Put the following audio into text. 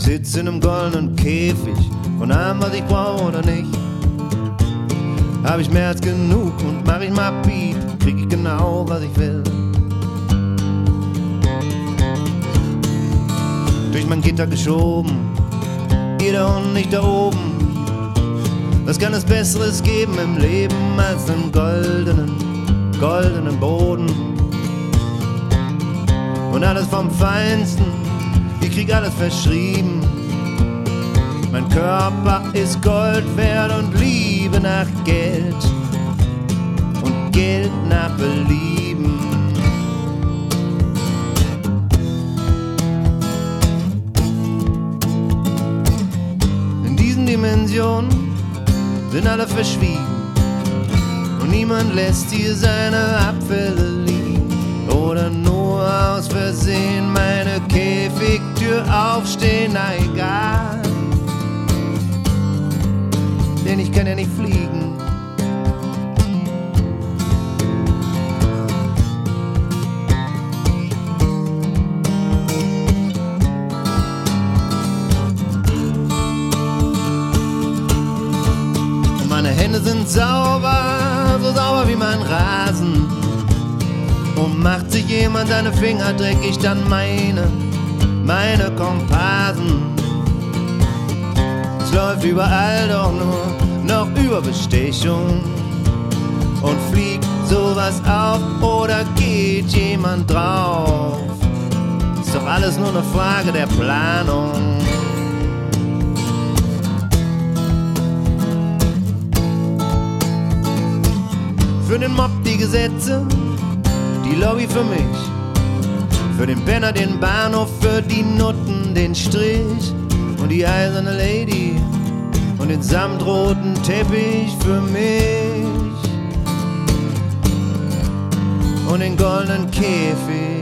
sitz in einem goldenen Käfig von allem, was ich brauch oder nicht. Hab ich mehr als genug und mach ich mal Beat, krieg ich genau, was ich will. Durch mein Gitter geschoben, jeder und nicht da oben. Was kann es Besseres geben im Leben als einen goldenen Boden? Und alles vom Feinsten, ich krieg alles verschrieben. Mein Körper ist Gold wert und Liebe nach Geld und Geld nach Belieben. In diesen Dimensionen sind alle verschwiegen und niemand lässt hier seine Abfälle liegen oder nur aus Versehen meine Käfigtür aufstehen, na egal. Denn ich kann ja nicht fliegen. Und meine Hände sind sauber, so sauber wie mein Rasen. Und macht sich jemand seine Finger dreckig, dann meine Komparsen. Läuft überall doch nur noch Überbestechung. Und fliegt sowas auf oder geht jemand drauf? Ist doch alles nur eine Frage der Planung. Für den Mob die Gesetze, die Lobby für mich. Für den Penner den Bahnhof, für die Nutten den Strich. Und die eiserne Lady und den samtroten Teppich für mich und den goldenen Käfig.